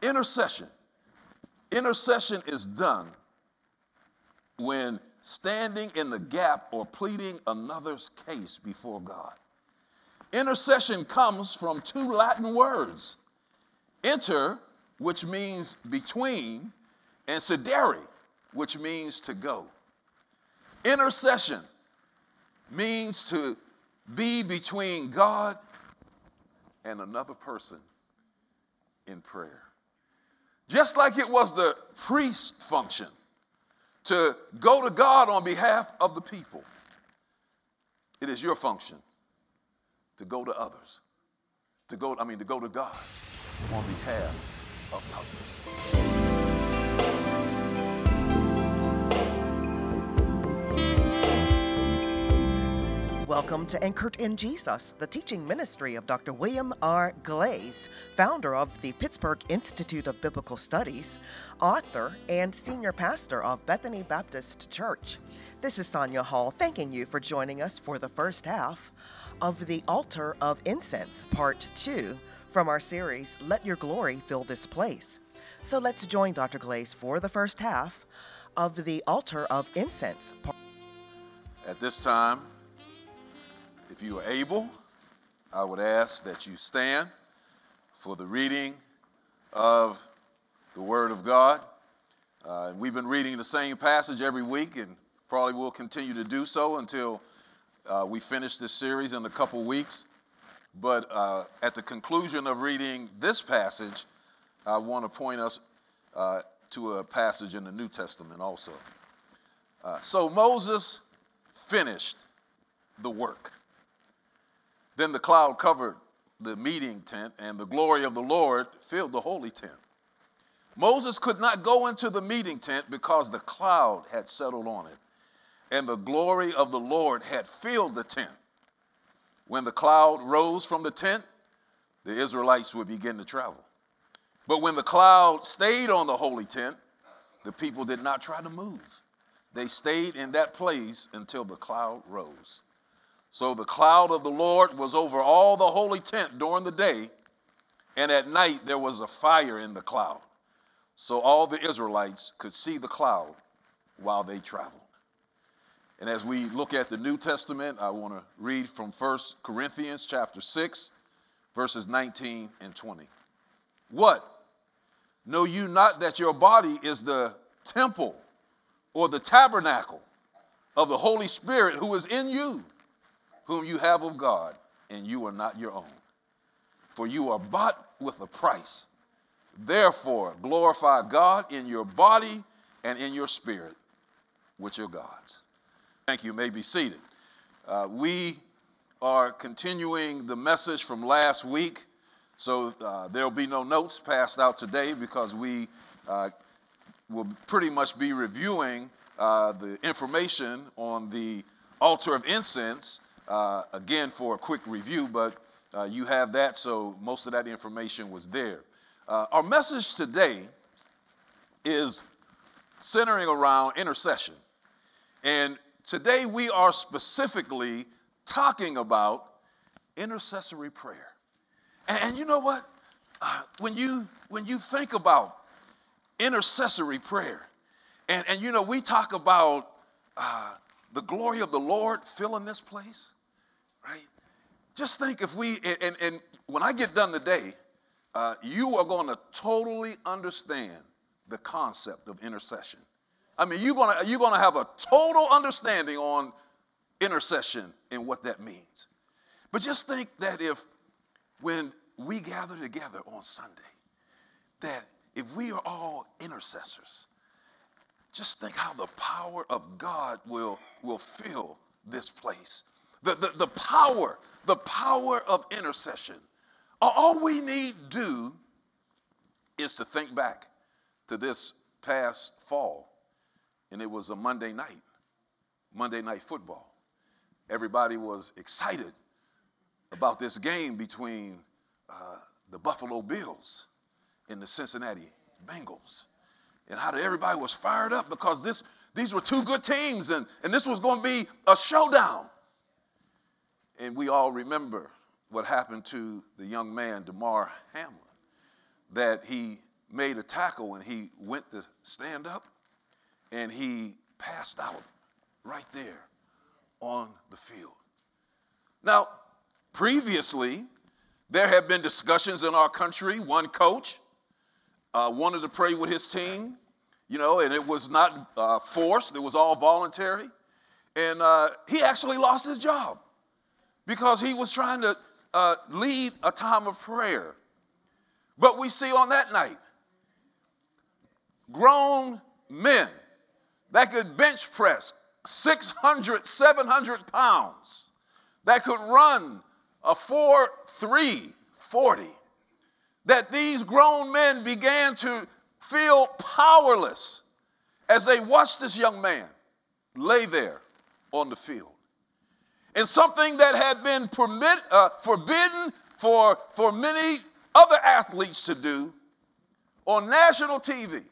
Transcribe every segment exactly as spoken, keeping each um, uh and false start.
Intercession. Intercession is done when standing in the gap or pleading another's case before God. Intercession comes from two Latin words, inter, which means between, and cedere, which means to go. Intercession means to be between God and another person in prayer. Just like it was the priest's function to go to God on behalf of the people, it is your function to go to others, to go, I mean, to go to God on behalf of others. Welcome to Anchored in Jesus, the teaching ministry of Doctor William R. Glaze, founder of the Pittsburgh Institute of Biblical Studies, author, and senior pastor of Bethany Baptist Church. This is Sonia Hall thanking you for joining us for the first half of the Altar of Incense, Part two, from our series, Let Your Glory Fill This Place. So let's join Doctor Glaze for the first half of the Altar of Incense. At this time, if you are able, I would ask that you stand for the reading of the Word of God. Uh, and we've been reading the same passage every week and probably will continue to do so until uh, we finish this series in a couple weeks. But uh, at the conclusion of reading this passage, I want to point us uh, to a passage in the New Testament also. Uh, so Moses finished the work. Then the cloud covered the meeting tent, and the glory of the Lord filled the holy tent. Moses could not go into the meeting tent because the cloud had settled on it, and the glory of the Lord had filled the tent. When the cloud rose from the tent, the Israelites would begin to travel. But when the cloud stayed on the holy tent, the people did not try to move. They stayed in that place until the cloud rose. So the cloud of the Lord was over all the holy tent during the day, and at night there was a fire in the cloud. So all the Israelites could see the cloud while they traveled. And as we look at the New Testament, I want to read from First Corinthians chapter six, verses nineteen and twenty. What? Know you not that your body is the temple or the tabernacle of the Holy Spirit who is in you, whom you have of God, and you are not your own? For you are bought with a price. Therefore, glorify God in your body and in your spirit, which are God's. Thank you. You may be seated. Uh, we are continuing the message from last week, so uh, there will be no notes passed out today because we uh, will pretty much be reviewing uh, the information on the altar of incense. Uh, again, for a quick review, but uh, you have that, so most of that information was there. Uh, our message today is centering around intercession. And today we are specifically talking about intercessory prayer. And, and you know what? Uh, when you when you think about intercessory prayer, and, and you know, we talk about uh, the glory of the Lord filling this place, right? Just think if we, and, and when I get done today, uh, you are going to totally understand the concept of intercession. I mean, you're going to, you're going to have a total understanding on intercession and what that means. But just think that if when we gather together on Sunday, that if we are all intercessors, just think how the power of God will, will fill this place. The, the, the power, the power of intercession. All we need to do is to think back to this past fall, and it was a Monday night, Monday night football. Everybody was excited about this game between uh, the Buffalo Bills and the Cincinnati Bengals. And how everybody was fired up because this these were two good teams, and, and this was going to be a showdown. And we all remember what happened to the young man, Damar Hamlin, that he made a tackle and he went to stand up and he passed out right there on the field. Now, previously, there have been discussions in our country. One coach uh, wanted to pray with his team, you know, and it was not uh, forced. It was all voluntary. And uh, he actually lost his job because he was trying to uh, lead a time of prayer. But we see on that night, grown men that could bench press six hundred, seven hundred pounds, that could run a four three forty, that these grown men began to feel powerless as they watched this young man lay there on the field. And something that had been permit, uh, forbidden for, for many other athletes to do on national T V,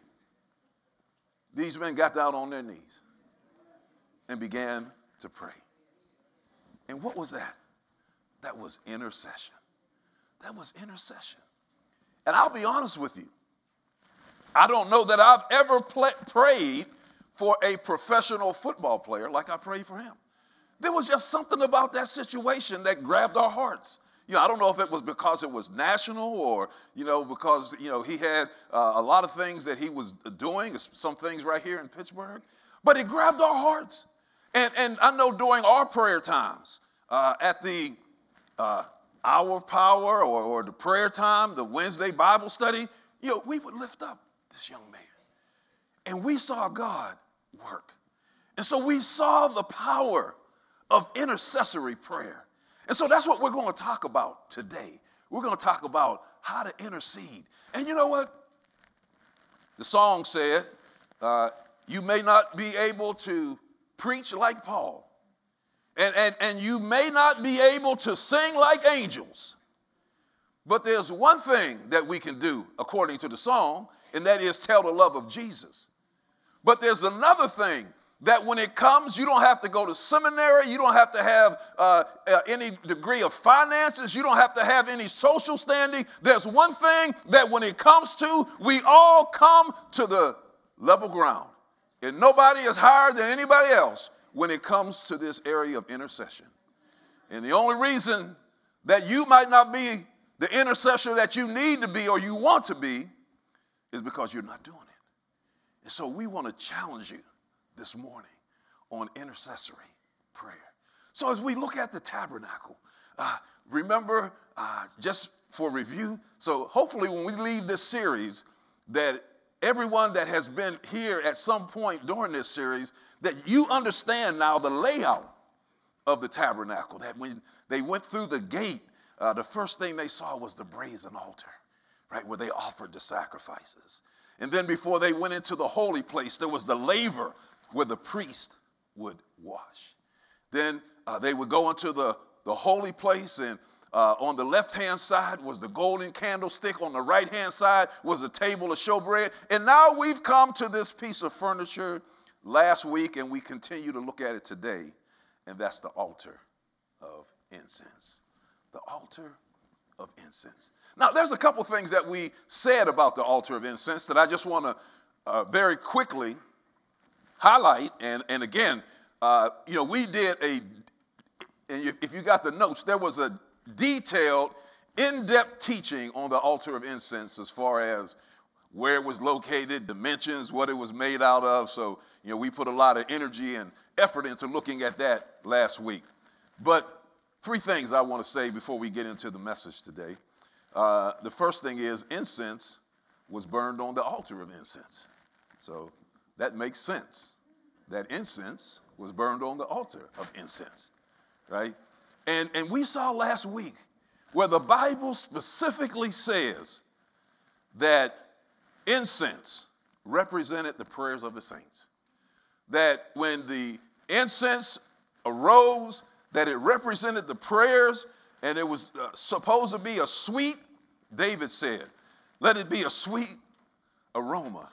these men got down on their knees and began to pray. And what was that? That was intercession. That was intercession. And I'll be honest with you. I don't know that I've ever play, prayed for a professional football player like I prayed for him. There was just something about that situation that grabbed our hearts. You know, I don't know if it was because it was national or, you know, because, you know, he had uh, a lot of things that he was doing, some things right here in Pittsburgh, but it grabbed our hearts. And, and I know during our prayer times, uh, at the uh, hour of power or, or the prayer time, the Wednesday Bible study, you know, we would lift up this young man. And we saw God work. And so we saw the power of intercessory prayer. And so that's what we're going to talk about today. We're going to talk about how to intercede. And you know what? The song said, uh, you may not be able to preach like Paul. And, and, and you may not be able to sing like angels. But there's one thing that we can do according to the song, and that is tell the love of Jesus. But there's another thing that when it comes, you don't have to go to seminary. You don't have to have uh, uh, any degree of finances. You don't have to have any social standing. There's one thing that when it comes to, we all come to the level ground. And nobody is higher than anybody else when it comes to this area of intercession. And the only reason that you might not be the intercessor that you need to be or you want to be is because you're not doing it. And so we want to challenge you this morning on intercessory prayer. So as we look at the tabernacle, uh, remember, uh, just for review, so hopefully when we leave this series, that everyone that has been here at some point during this series, that you understand now the layout of the tabernacle, that when they went through the gate, uh, the first thing they saw was the brazen altar, right, where they offered the sacrifices. And then before they went into the holy place, there was the laver where the priest would wash. Then uh, they would go into the, the holy place, and uh, on the left-hand side was the golden candlestick. On the right-hand side was the table of showbread. And now we've come to this piece of furniture last week, and we continue to look at it today, and that's the altar of incense. The altar of incense. Now, there's a couple things that we said about the altar of incense that I just want to uh, very quickly highlight. And, and again, uh, you know, we did a, and if, if you got the notes, there was a detailed, in-depth teaching on the altar of incense as far as where it was located, dimensions, what it was made out of. So, you know, we put a lot of energy and effort into looking at that last week. But three things I want to say before we get into the message today. Uh, the first thing is incense was burned on the altar of incense. So that makes sense, that incense was burned on the altar of incense, right? And, and we saw last week where the Bible specifically says that incense represented the prayers of the saints. That when the incense arose, that it represented the prayers, and it was uh, supposed to be a sweet, David said, let it be a sweet aroma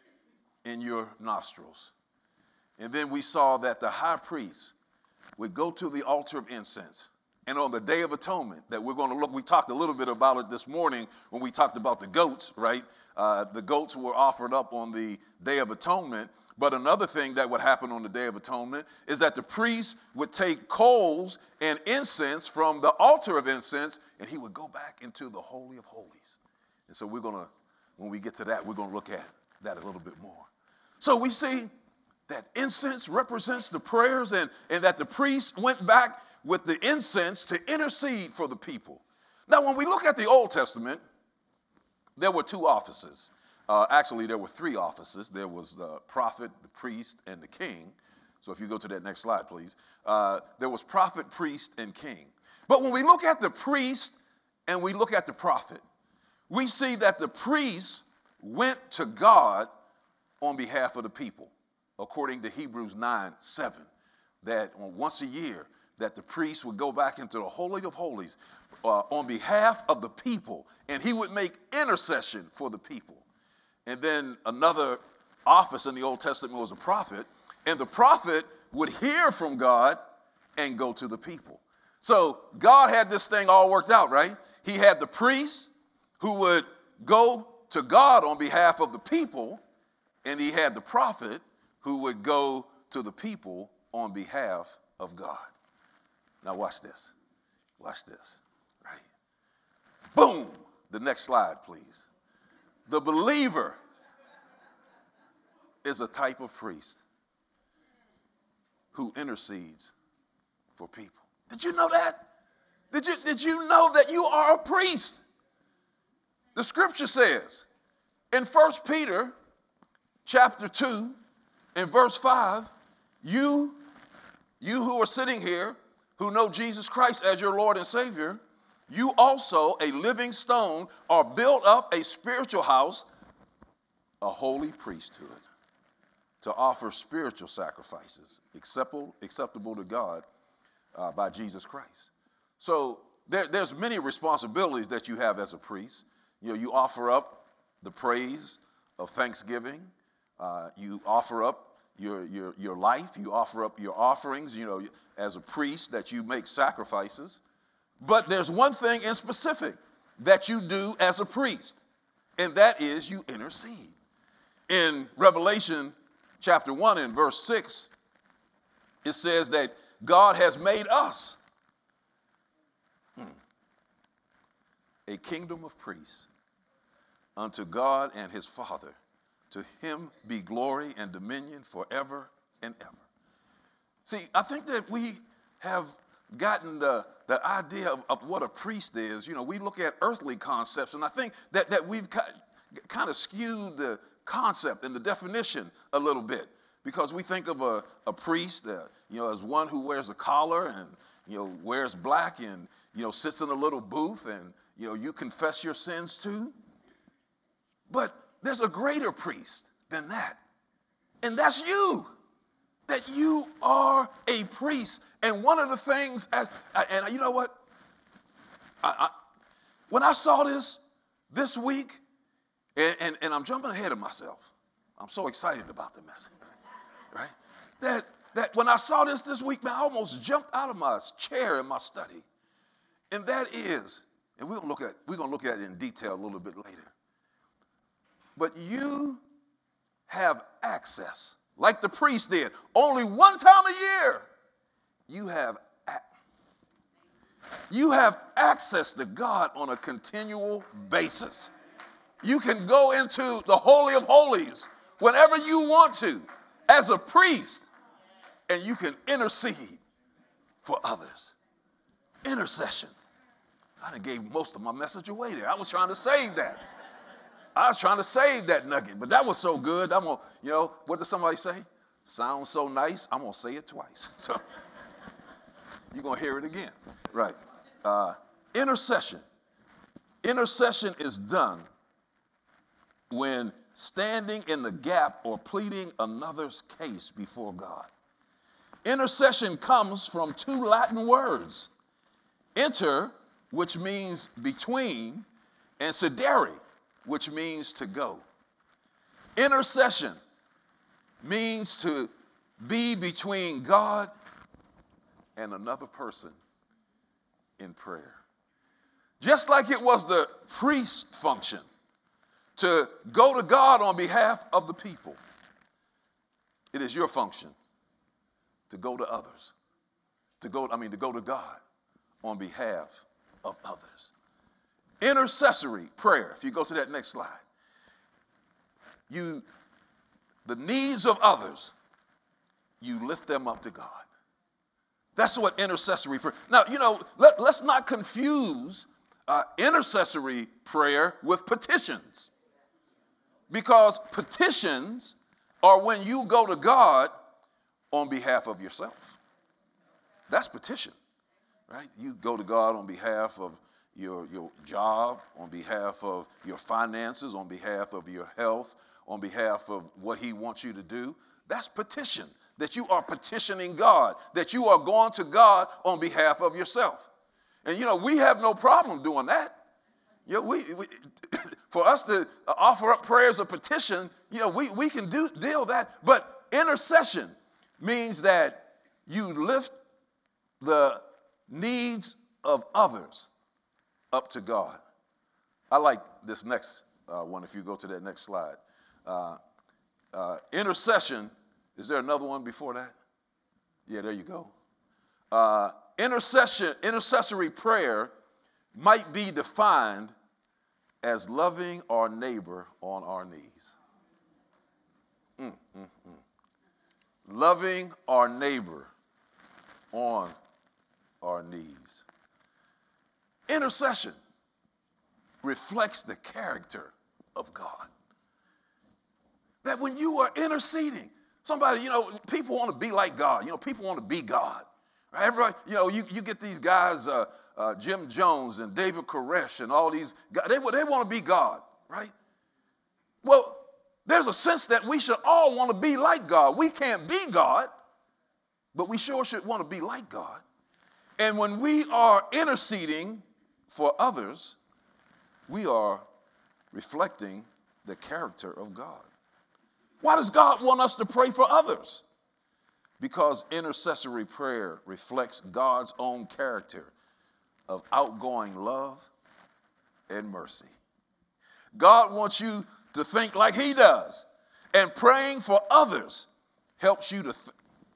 in your nostrils. And then we saw that the high priest would go to the altar of incense. And on the Day of Atonement that we're going to look, we talked a little bit about it this morning when we talked about the goats, right? Uh, the goats were offered up on the Day of Atonement. But another thing that would happen on the Day of Atonement is that the priest would take coals and incense from the altar of incense, and he would go back into the Holy of Holies. And so we're going to, when we get to that, we're going to look at that a little bit more. So we see that incense represents the prayers, and, and that the priest went back with the incense to intercede for the people. Now, when we look at the Old Testament, there were two offices. Uh, actually, there were three offices. There was the prophet, the priest, and the king. So if you go to that next slide, please. Uh, there was prophet, priest, and king. But when we look at the priest and we look at the prophet, we see that the priest went to God on behalf of the people, according to Hebrews nine seven, that once a year, that the priest would go back into the Holy of Holies uh, on behalf of the people, and he would make intercession for the people. And then another office in the Old Testament was a prophet, and the prophet would hear from God and go to the people. So God had this thing all worked out, right? He had the priest who would go to God on behalf of the people, and he had the prophet who would go to the people on behalf of God. Now watch this. Watch this, right? Boom! The next slide, please. The believer is a type of priest who intercedes for people. Did you know that? Did you, did you know that you are a priest? The scripture says in First Peter chapter two and verse five, you, you who are sitting here who know Jesus Christ as your Lord and Savior, you also, a living stone, are built up a spiritual house, a holy priesthood, to offer spiritual sacrifices acceptable, acceptable to God uh, by Jesus Christ. So there, there's many responsibilities that you have as a priest. You know, you offer up the praise of thanksgiving. Uh, you offer up your, your, your life. You offer up your offerings, you know, as a priest, that you make sacrifices. But there's one thing in specific that you do as a priest, and that is you intercede. In Revelation chapter one and verse six, it says that God has made us hmm, a kingdom of priests unto God and his Father. To him be glory and dominion forever and ever. See, I think that we have gotten the, the idea of, of what a priest is. You know, we look at earthly concepts, and I think that, that we've kind of skewed the concept and the definition a little bit, because we think of a, a priest, uh, you know, as one who wears a collar and, you know, wears black and, you know, sits in a little booth and, you know, you confess your sins to. But there's a greater priest than that, and that's you. That you are a priest. And one of the things, as and you know what? I, I, when I saw this this week, and, and, and I'm jumping ahead of myself. I'm so excited about the message, right? That, that when I saw this this week, man, I almost jumped out of my chair in my study. And that is, and we're gonna look at we're gonna look at it in detail a little bit later. But you have access, like the priest did, only one time a year. You have, you have access to God on a continual basis. You can go into the Holy of Holies whenever you want to as a priest, and you can intercede for others. Intercession. I done gave most of my message away there. I was trying to save that. I was trying to save that nugget, but that was so good. I'm gonna, you know, what does somebody say? Sounds so nice, I'm gonna say it twice. So you're gonna hear it again, right? Uh, intercession. Intercession is done when standing in the gap or pleading another's case before God. Intercession comes from two Latin words: inter, which means between, and cedere, which means to go. Intercession means to be between God and another person in prayer. Just like it was the priest's function to go to God on behalf of the people. It is your function to go to others, to go, I mean, to go to God on behalf of others. Intercessory prayer, if you go to that next slide. You, the needs of others, you lift them up to God. That's what intercessory prayer. Now, you know, let, let's not confuse uh, intercessory prayer with petitions. Because petitions are when you go to God on behalf of yourself. That's petition, right? You go to God on behalf of your, your job, on behalf of your finances, on behalf of your health, on behalf of what he wants you to do. That's petition, that you are petitioning God, that you are going to God on behalf of yourself. And, you know, we have no problem doing that. You know, we, we for us to offer up prayers of petition, you know, we, we can do deal with that. But intercession means that you lift the needs of others up to God. I like this next uh, one, if you go to that next slide. Uh, uh, intercession, is there another one before that? Yeah, there you go. Uh, intercession, intercessory prayer might be defined as loving our neighbor on our knees. Mm, mm, mm. Loving our neighbor on our knees. Intercession reflects the character of God. That when you are interceding, somebody, you know, people want to be like God. You know, people want to be God. Right? Everybody, you know, you, you get these guys, uh, uh, Jim Jones and David Koresh and all these guys, they, they want to be God, right? Well, there's a sense that we should all want to be like God. We can't be God, but we sure should want to be like God. And when we are interceding for others, we are reflecting the character of God. Why does God want us to pray for others? Because intercessory prayer reflects God's own character of outgoing love and mercy. God wants you to think like he does, and praying for others helps you to th-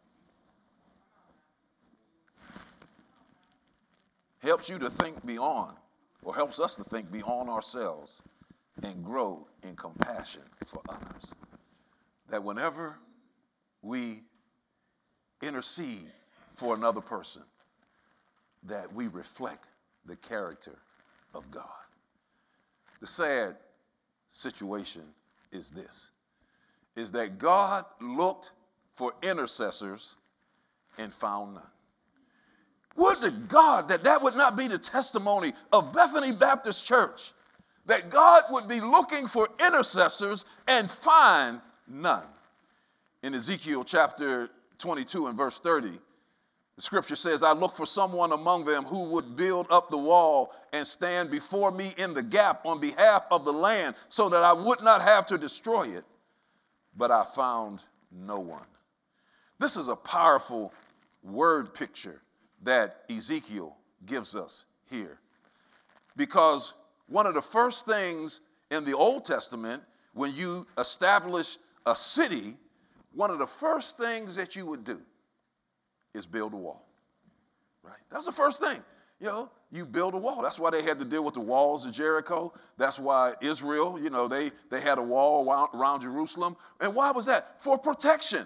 helps you to think beyond, or helps us to think beyond ourselves and grow in compassion for others. That whenever we intercede for another person, that we reflect the character of God. The sad situation is this, is that God looked for intercessors and found none. Would to God that that would not be the testimony of Bethany Baptist Church, that God would be looking for intercessors and find none. In Ezekiel chapter twenty-two and verse thirty, the scripture says, I look for someone among them who would build up the wall and stand before me in the gap on behalf of the land so that I would not have to destroy it. But I found no one. This is a powerful word picture that Ezekiel gives us here. Because one of the first things in the Old Testament, when you establish a city, one of the first things that you would do is build a wall, right? That's the first thing. You know, you build a wall. That's why they had to deal with the walls of Jericho. That's why Israel, you know, they, they had a wall around, around Jerusalem. And why was that? For protection.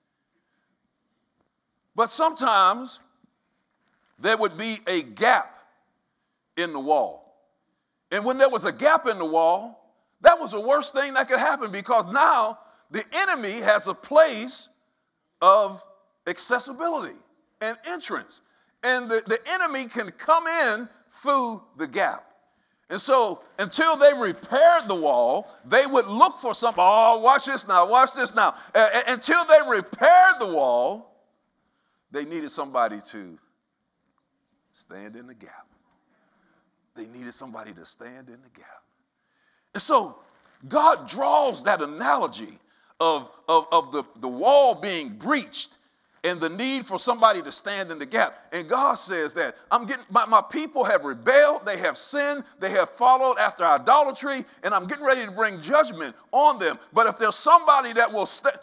But sometimes there would be a gap in the wall. And when there was a gap in the wall, that was the worst thing that could happen, because now the enemy has a place of accessibility and entrance. And the, the enemy can come in through the gap. And so until they repaired the wall, they would look for something. Oh, watch this now, watch this now. Uh, until they repaired the wall, they needed somebody to stand in the gap. They needed somebody to stand in the gap. And so God draws that analogy of, of, of the, the wall being breached and the need for somebody to stand in the gap. And God says that I'm getting my, my people have rebelled, they have sinned, they have followed after idolatry, and I'm getting ready to bring judgment on them. But if there's somebody that will stand,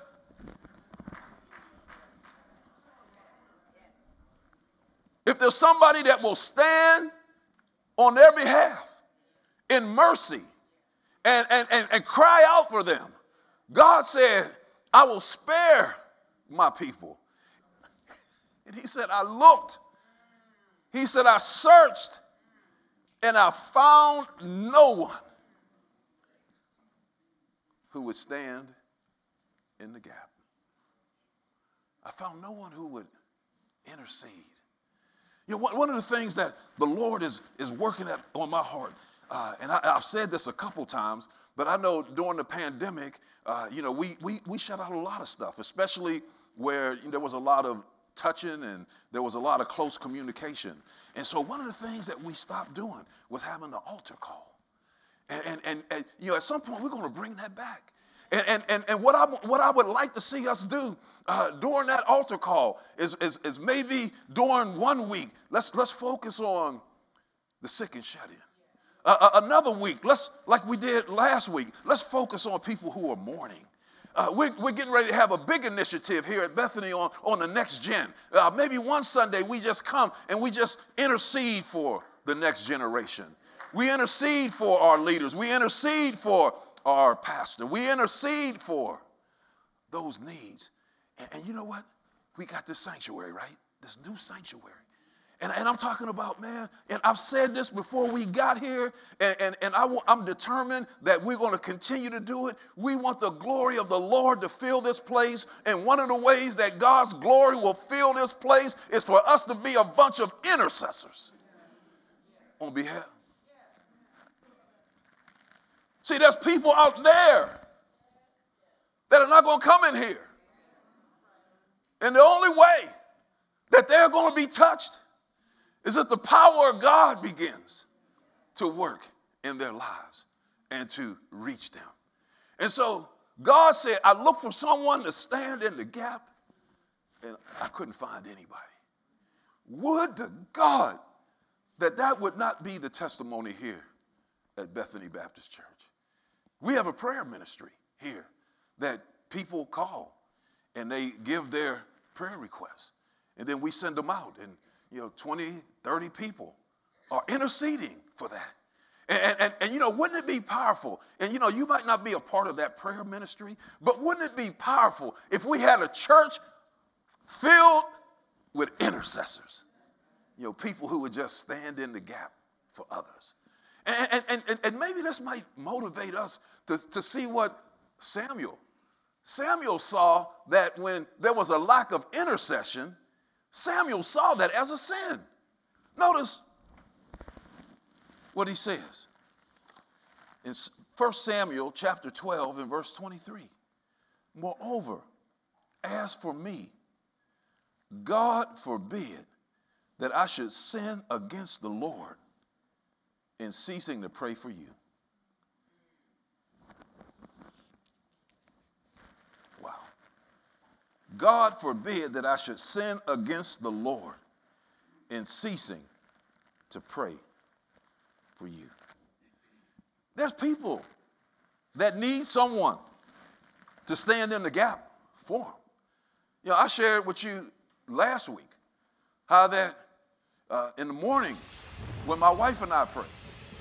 if there's somebody that will stand on their behalf in mercy and, and, and, and cry out for them, God said, I will spare my people. And he said, I looked. He said, I searched and I found no one who would stand in the gap. I found no one who would intercede. You know, one, one of the things that the Lord is, is working at on my heart, uh, and I, I've said this a couple times, but I know during the pandemic, uh, you know, we, we, we shut out a lot of stuff, especially where you know, there was a lot of touching and there was a lot of close communication. And so one of the things that we stopped doing was having the altar call. And, and, and, and you know, at some point, we're going to bring that back. And, and, and, and what, I, what I would like to see us do uh, during that altar call is, is, is maybe during one week, let's, let's focus on the sick and shut in. Uh, another week, let's, like we did last week, let's focus on people who are mourning. Uh, we're, we're getting ready to have a big initiative here at Bethany on, on the next gen. Uh, maybe one Sunday we just come and we just intercede for the next generation. We intercede for our leaders. We intercede for our pastor. We intercede for those needs. And, and you know what? We got this sanctuary, right? This new sanctuary. And, and I'm talking about, man, and I've said this before we got here, and, and, and I, I'm determined that we're going to continue to do it. We want the glory of the Lord to fill this place, and one of the ways that God's glory will fill this place is for us to be a bunch of intercessors on behalf. See, there's people out there that are not going to come in here. And the only way that they're going to be touched is that the power of God begins to work in their lives and to reach them. And so God said, I looked for someone to stand in the gap, and I couldn't find anybody. Would to God that that would not be the testimony here at Bethany Baptist Church. We have a prayer ministry here that people call, and they give their prayer requests, and then we send them out, and you know, twenty, thirty people are interceding for that. And, and, and, you know, wouldn't it be powerful? And, you know, you might not be a part of that prayer ministry, but wouldn't it be powerful if we had a church filled with intercessors? You know, people who would just stand in the gap for others. And, and, and, and maybe this might motivate us to, to see what Samuel, Samuel saw that when there was a lack of intercession, Samuel saw that as a sin. Notice what he says in First Samuel chapter twelve and verse twenty-three. Moreover, as for me, God forbid that I should sin against the Lord in ceasing to pray for you. Wow. God forbid that I should sin against the Lord in ceasing to pray for you. There's people that need someone to stand in the gap for them. You know, I shared with you last week how that uh, in the mornings when my wife and I pray,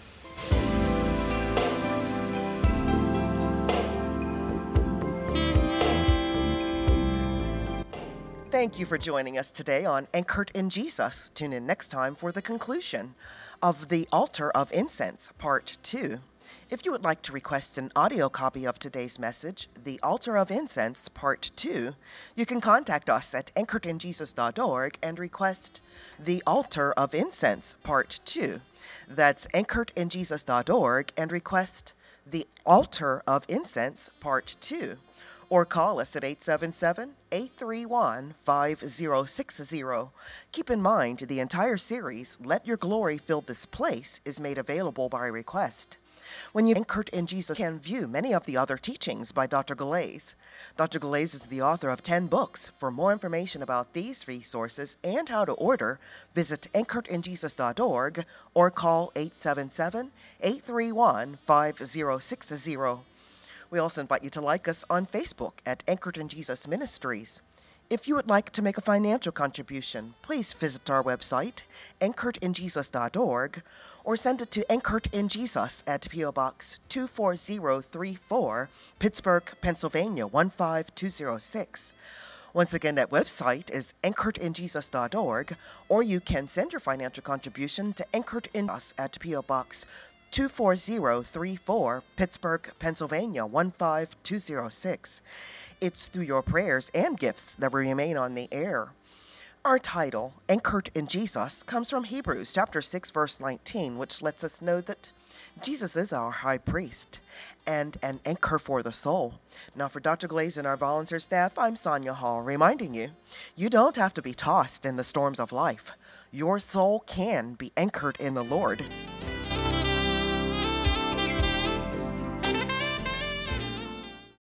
Thank you for joining us today on Anchored in Jesus. Tune in next time for the conclusion of The Altar of Incense, Part two. If you would like to request an audio copy of today's message, The Altar of Incense, Part two, you can contact us at anchored in jesus dot org and request The Altar of Incense, Part two. That's anchored in jesus dot org and request The Altar of Incense, Part two. Or call us at eight seven seven, eight three one, five zero six zero. Keep in mind, the entire series, Let Your Glory Fill This Place, is made available by request. When you Anchored in Jesus, you can view many of the other teachings by Doctor Glaze. Doctor Glaze is the author of ten books. For more information about these resources and how to order, visit anchored in jesus dot org or call eight seven seven, eight three one, five zero six zero. We also invite you to like us on Facebook at Anchored in Jesus Ministries. If you would like to make a financial contribution, please visit our website, anchored in jesus dot org, or send it to Anchored in Jesus at P O Box two four zero three four, Pittsburgh, Pennsylvania one five two zero six. Once again, that website is anchored in jesus dot org, or you can send your financial contribution to Anchored in Us at P O Box two four zero three four, Pittsburgh, Pennsylvania one five two zero six. It's through your prayers and gifts that we remain on the air. Our title, Anchored in Jesus, comes from Hebrews chapter six, verse nineteen, which lets us know that Jesus is our high priest and an anchor for the soul. Now, for Doctor Glaze and our volunteer staff, I'm Sonia Hall, reminding you, you don't have to be tossed in the storms of life. Your soul can be anchored in the Lord.